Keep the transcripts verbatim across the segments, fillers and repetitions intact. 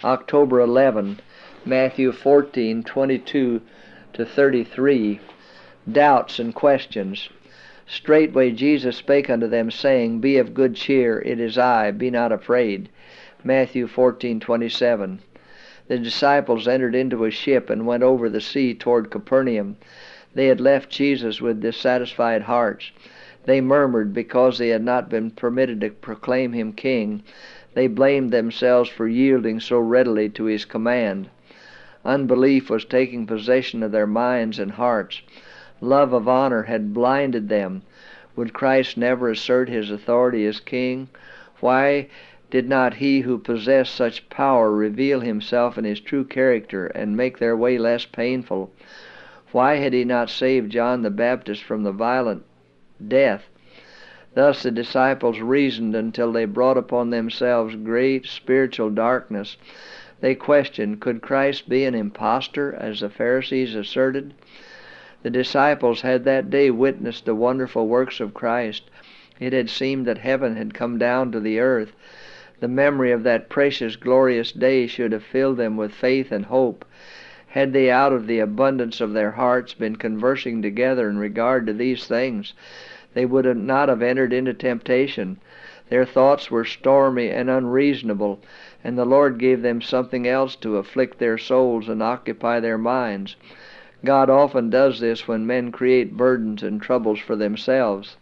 October eleventh, Matthew fourteen, twenty-two to thirty-three. Doubts and questions. Straightway Jesus spake unto them, saying, Be of good cheer, it is I, be not afraid. Matthew fourteen, twenty-seven. The disciples entered into a ship and went over the sea toward Capernaum. They had left Jesus with dissatisfied hearts. They murmured because they had not been permitted to proclaim him king. They blamed themselves for yielding so readily to his command. Unbelief was taking possession of their minds and hearts. Love of honor had blinded them. Would Christ never assert his authority as king? Why did not he who possessed such power reveal himself in his true character and make their way less painful? Why had he not saved John the Baptist from the violent death? Thus the disciples reasoned until they brought upon themselves great spiritual darkness. They questioned, could Christ be an impostor, as the Pharisees asserted? The disciples had that day witnessed the wonderful works of Christ. It had seemed that heaven had come down to the earth. The memory of that precious, glorious day should have filled them with faith and hope. Had they out of the abundance of their hearts been conversing together in regard to these things, they would have not have entered into temptation. Their thoughts were stormy and unreasonable, and the Lord gave them something else to afflict their souls and occupy their minds. God often does this when men create burdens and troubles for themselves.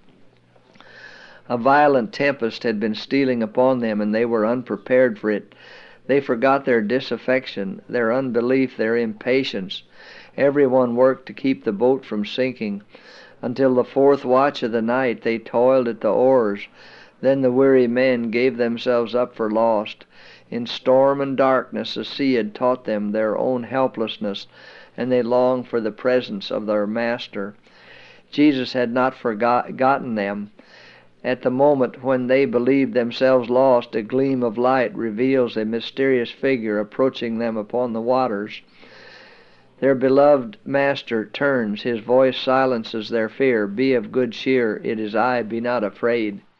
A violent tempest had been stealing upon them, and they were unprepared for it. They forgot their disaffection, their unbelief, their impatience. Everyone worked to keep the boat from sinking. Until the fourth watch of the night they toiled at the oars. Then the weary men gave themselves up for lost. In storm and darkness the sea had taught them their own helplessness, and they longed for the presence of their Master. Jesus had not forgotten them. At the moment when they believed themselves lost, a gleam of light reveals a mysterious figure approaching them upon the waters. Their beloved Master turns. His voice silences their fear. Be of good cheer. It is I. Be not afraid.